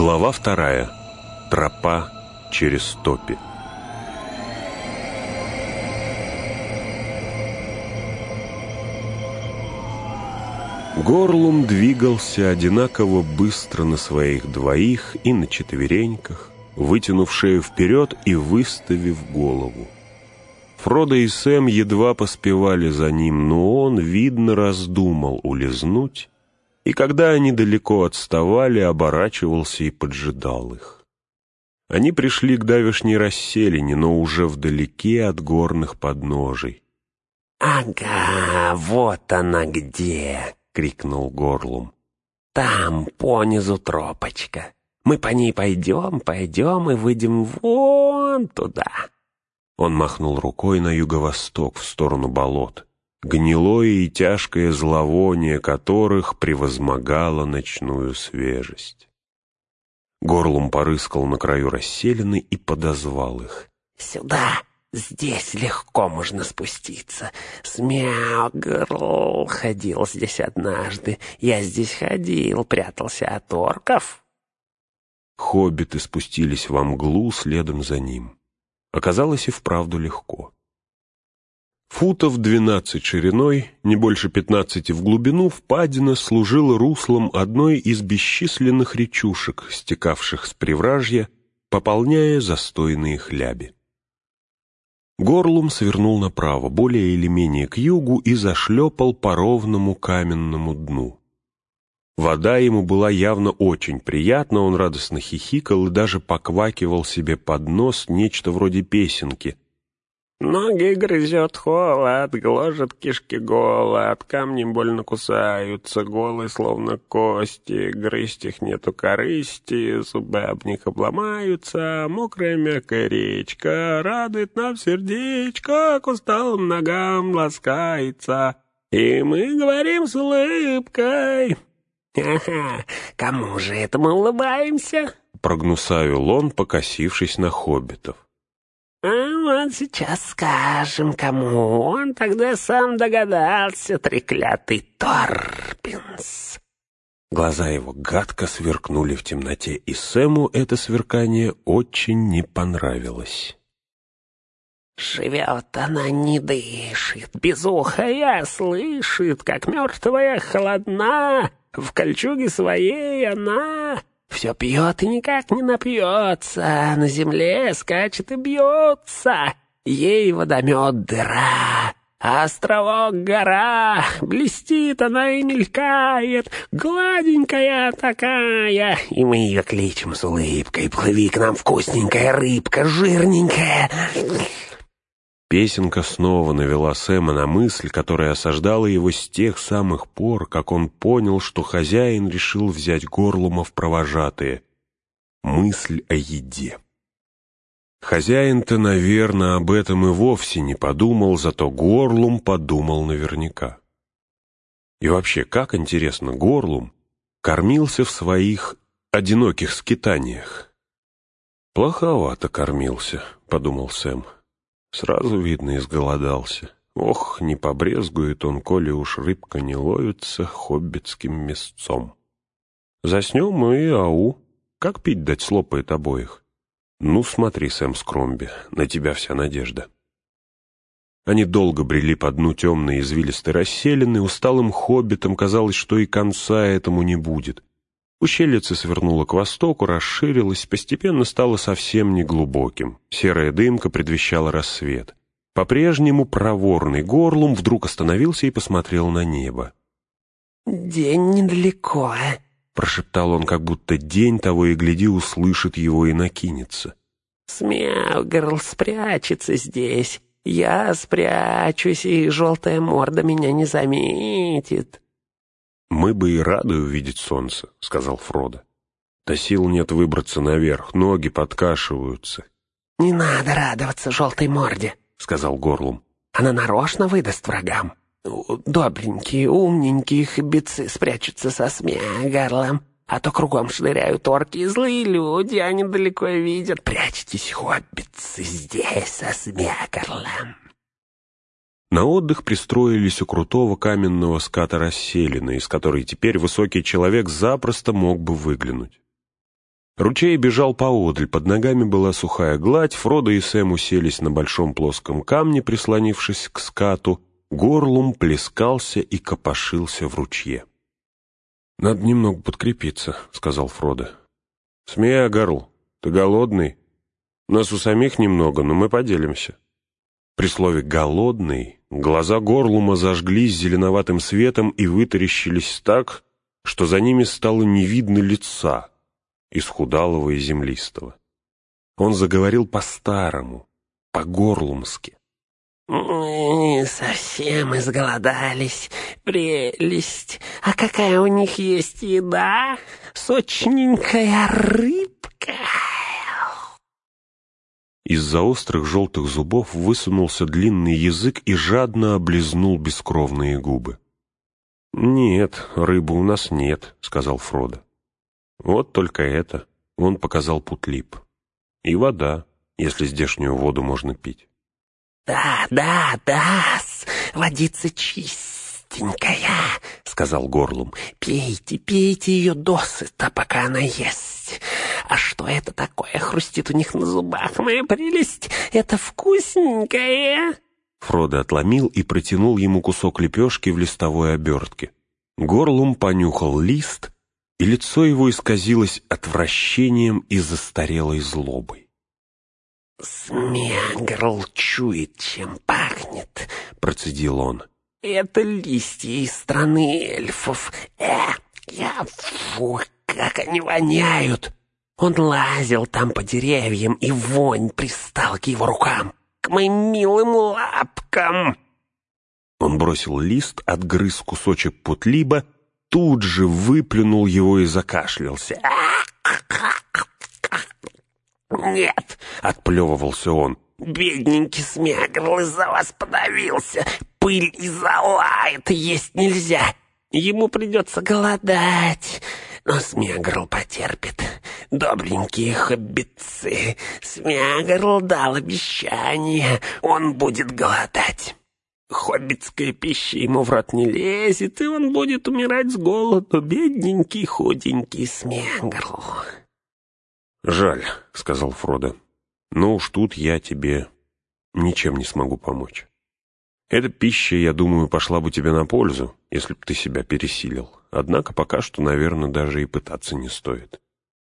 Глава 2. Тропа через топи. Горлум двигался одинаково быстро на своих двоих и на четвереньках, вытянув шею вперед и выставив голову. Фродо и Сэм едва поспевали за ним, но он, видно, раздумал улизнуть, и когда они далеко отставали, оборачивался и поджидал их. Они пришли к давешней расселине, но уже вдалеке от горных подножий. «Ага, вот она где!» — крикнул Горлум. «Там, понизу тропочка. Мы по ней пойдем и выйдем вон туда». Он махнул рукой на юго-восток, в сторону болот, гнилое и тяжкое зловоние которых превозмогало ночную свежесть. Горлум порыскал на краю расселины и подозвал их. «Сюда! Здесь легко можно спуститься. Смяугрл ходил здесь однажды. Я здесь ходил, прятался от орков». Хоббиты спустились во мглу следом за ним. Оказалось и вправду легко. Футов 12 шириной, не больше 15 в глубину, впадина служила руслом одной из бесчисленных речушек, стекавших с привражья, пополняя застойные хляби. Горлум свернул направо, более или менее к югу, и зашлепал по ровному каменному дну. Вода ему была явно очень приятна, он радостно хихикал и даже поквакивал себе под нос нечто вроде песенки. «Ноги грызет холод, гложет кишки голод, камни больно кусаются, голые словно кости, грызть их нету корысти, зубы об них обломаются, мокрая мягкая речка радует нам сердечко, к усталым ногам ласкается, и мы говорим с улыбкой». «Ага, кому же это мы улыбаемся?» — прогнусавил он, покосившись на хоббитов. «А вот сейчас скажем, кому. Он тогда сам догадался, треклятый Торпинс». Глаза его гадко сверкнули в темноте, и Сэму это сверкание очень не понравилось. «Живет она, не дышит, безухая слышит, как мертвая холодна, в кольчуге своей она все пьет и никак не напьется, на земле скачет и бьется, ей водомет дыра, а островок гора, блестит она и мелькает, гладенькая такая, и мы ее кличем с улыбкой, плыви к нам, вкусненькая рыбка, жирненькая». Песенка снова навела Сэма на мысль, которая осаждала его с тех самых пор, как он понял, что хозяин решил взять Горлума в провожатые. Мысль о еде. Хозяин-то, наверное, об этом и вовсе не подумал, зато Горлум подумал наверняка. И вообще, как интересно, Горлум кормился в своих одиноких скитаниях. «Плоховато кормился», — подумал Сэм. Сразу видно, изголодался. Ох, не побрезгует он, коли уж рыбка не ловится, хоббитским мясцом. Заснем и ау, как пить дать слопает обоих. Ну, смотри, Сэм Скромби, на тебя вся надежда. Они долго брели по дну темной извилистой расселины, усталым хоббитам казалось, что и конца этому не будет. Ущельице свернуло к востоку, расширилось, постепенно стало совсем неглубоким. Серая дымка предвещала рассвет. По-прежнему проворный Горлум вдруг остановился и посмотрел на небо. «День недалеко», — прошептал он, как будто день того и гляди услышит его и накинется. «Смяугрл спрячется здесь, я спрячусь, и желтая морда меня не заметит». «Мы бы и рады увидеть солнце», — сказал Фродо. «Да сил нет выбраться наверх, ноги подкашиваются». «Не надо радоваться желтой морде», — сказал Горлум. «Она нарочно выдаст врагам. Добренькие, умненькие хоббицы спрячутся со Смяугрлом, а то кругом шныряют орки и злые люди, они далеко видят. Прячьтесь, хоббицы, здесь со Смяугрлом». На отдых пристроились у крутого каменного ската расселины, из которой теперь высокий человек запросто мог бы выглянуть. Ручей бежал поодаль, под ногами была сухая гладь, Фродо и Сэм уселись на большом плоском камне, прислонившись к скату. Горлум плескался и копошился в ручье. «Надо немного подкрепиться», — сказал Фродо. «Смеагорл, ты голодный? Нас у самих немного, но мы поделимся». При слове «голодный» глаза Горлума зажглись зеленоватым светом и вытаращились так, что за ними стало не видно лица, исхудалого и землистого. Он заговорил по-старому, по-горлумски. «Мы совсем изголодались, прелесть. А какая у них есть еда? Сочненькая рыбка». Из-за острых желтых зубов высунулся длинный язык и жадно облизнул бескровные губы. «Нет, рыбы у нас нет», — сказал Фродо. «Вот только это», — он показал Путлип. «И вода, если здешнюю воду можно пить». Да, водица чистенькая», — сказал Горлум. «Пейте ее досыта, пока она есть. А что это такое хрустит у них на зубах, моя прелесть? Это вкусненькое». Фродо отломил и протянул ему кусок лепешки в листовой обертке. Горлум понюхал лист, и лицо его исказилось отвращением и застарелой злобой. «Смеагорл чует, чем пахнет», — процедил он. «Это листья из страны эльфов. Фу, как они воняют! Он лазил там по деревьям, и вонь пристала к его рукам, к моим милым лапкам». Он бросил лист, отгрыз кусочек Путлиба, тут же выплюнул его и закашлялся. «Нет», — отплевывался он, — «бедненький Смеагорл из-за вас подавился. Пыль и зола, это есть нельзя. Ему придется голодать. Но Смеагорл потерпит. Добренькие хоббитцы, Смеагорл дал обещание, он будет голодать. Хоббитская пища ему в рот не лезет, и он будет умирать с голоду, бедненький худенький Смеагорл». «Жаль», — сказал Фродо, — «но уж тут я тебе ничем не смогу помочь. Эта пища, я думаю, пошла бы тебе на пользу, если б ты себя пересилил. Однако пока что, наверное, даже и пытаться не стоит».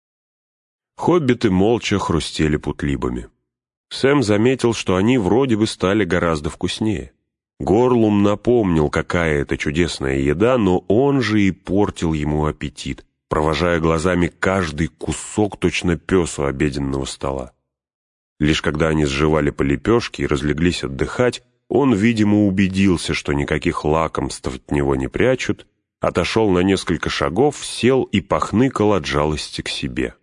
Хоббиты молча хрустели путлибами. Сэм заметил, что они вроде бы стали гораздо вкуснее. Горлум напомнил, какая это чудесная еда, но он же и портил ему аппетит, провожая глазами каждый кусок, точно пес у обеденного стола. Лишь когда они сживали по лепешке и разлеглись отдыхать, он, видимо, убедился, что никаких лакомств от него не прячут, отошел на несколько шагов, сел и похныкал от жалости к себе.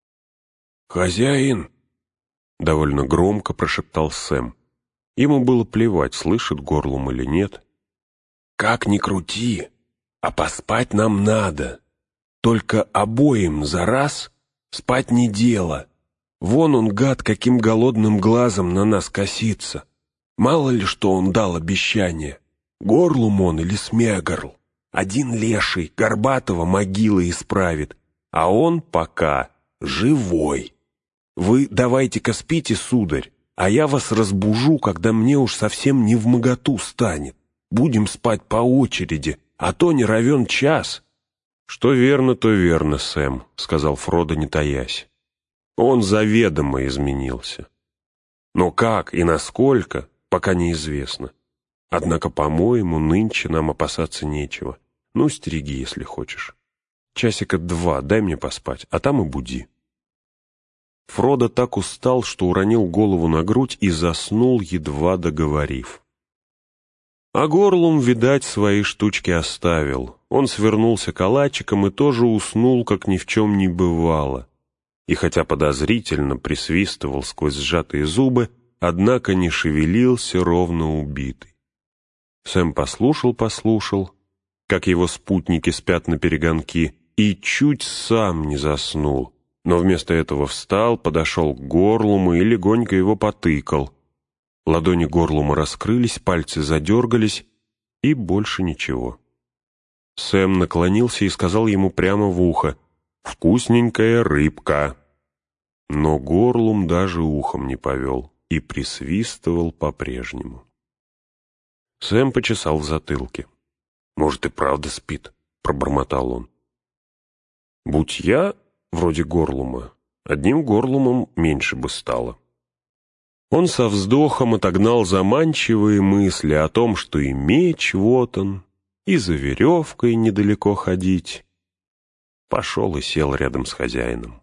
«Хозяин!» — довольно громко прошептал Сэм. Ему было плевать, слышит Горлум или нет. «Как ни крути, а поспать нам надо. Только обоим за раз спать не дело. Вон он, гад, каким голодным глазом на нас косится. Мало ли, что он дал обещание. Горлум он или Смеагорл. Один леший, горбатого могилы исправит, а он пока живой. Вы давайте-ка спите, сударь, а я вас разбужу, когда мне уж совсем невмоготу станет. Будем спать по очереди, а то не равен час». «Что верно, то верно, Сэм», — сказал Фродо, не таясь. Он заведомо изменился. Но как и насколько, пока неизвестно. Однако, по-моему, нынче нам опасаться нечего. Ну, стереги, если хочешь. Часика 2 дай мне поспать, а там и буди». Фродо так устал, что уронил голову на грудь и заснул, едва договорив. А Горлум, видать, свои штучки оставил. Он свернулся калачиком и тоже уснул, как ни в чем не бывало. И хотя подозрительно присвистывал сквозь сжатые зубы, однако не шевелился, ровно убитый. Сэм послушал, как его спутники спят на перегонки, и чуть сам не заснул, но вместо этого встал, подошел к Горлуму и легонько его потыкал. Ладони Горлума раскрылись, пальцы задергались, и больше ничего. Сэм наклонился и сказал ему прямо в ухо: «Вкусненькая рыбка». Но Горлум даже ухом не повел и присвистывал по-прежнему. Сэм почесал в затылке. «Может, и правда спит», — пробормотал он. «Будь я вроде Горлума, одним Горлумом меньше бы стало». Он со вздохом отогнал заманчивые мысли о том, что и меч вот он, и за веревкой недалеко ходить. Пошел и сел рядом с хозяином.